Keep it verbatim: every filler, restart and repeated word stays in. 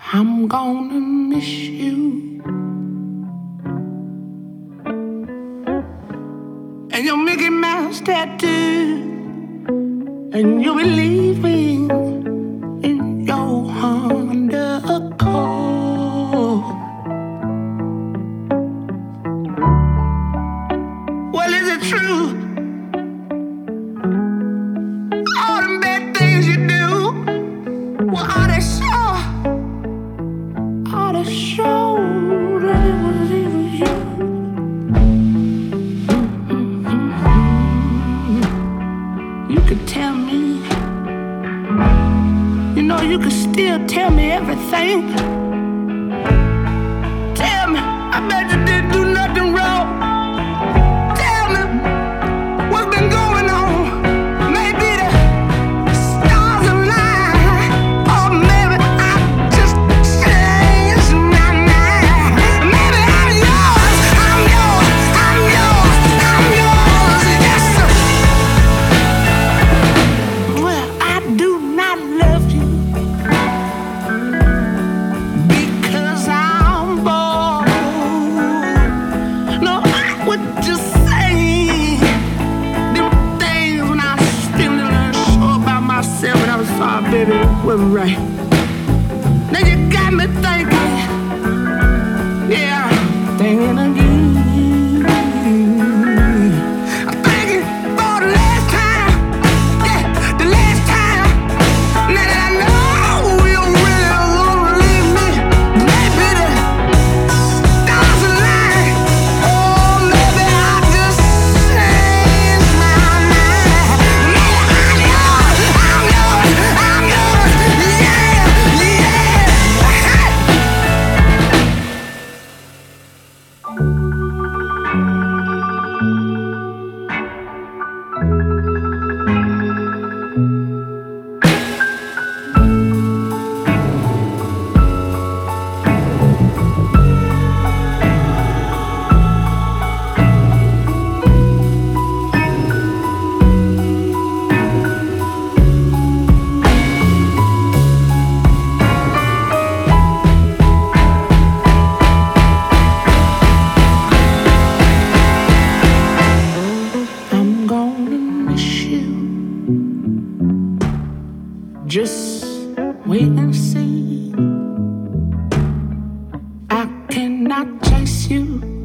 I'm gonna miss you. And your Mickey Mouse tattoo, and you'll be leaving in your Honda Accord. Well, is it true? All them bad things you do, well, are they sure? Are they sure that it was even you? You could tell me, you know, you could still tell me everything. Tell me, I bet you didn't do nothing wrong. Tell me, what's been going on? Maybe the stars align, or maybe I just changed my mind. Maybe I'm yours, I'm yours, I'm yours, I'm yours, yes sir. Well, I do not love you because I'm bored. No, I would just say them things when I was feeling unsure about myself and I was sorry, baby, it wasn't right. Now you got me thinking, yeah, thinking again. I'm thinking for the last time, yeah, the last time. Now that I know you really wanna leave me, maybe the stars align, or maybe I just changed my mind. Maybe I'm yours, I'm yours, I'm yours, yeah, yeah. I'm gonna miss you. Just wait and see. I cannot chase you.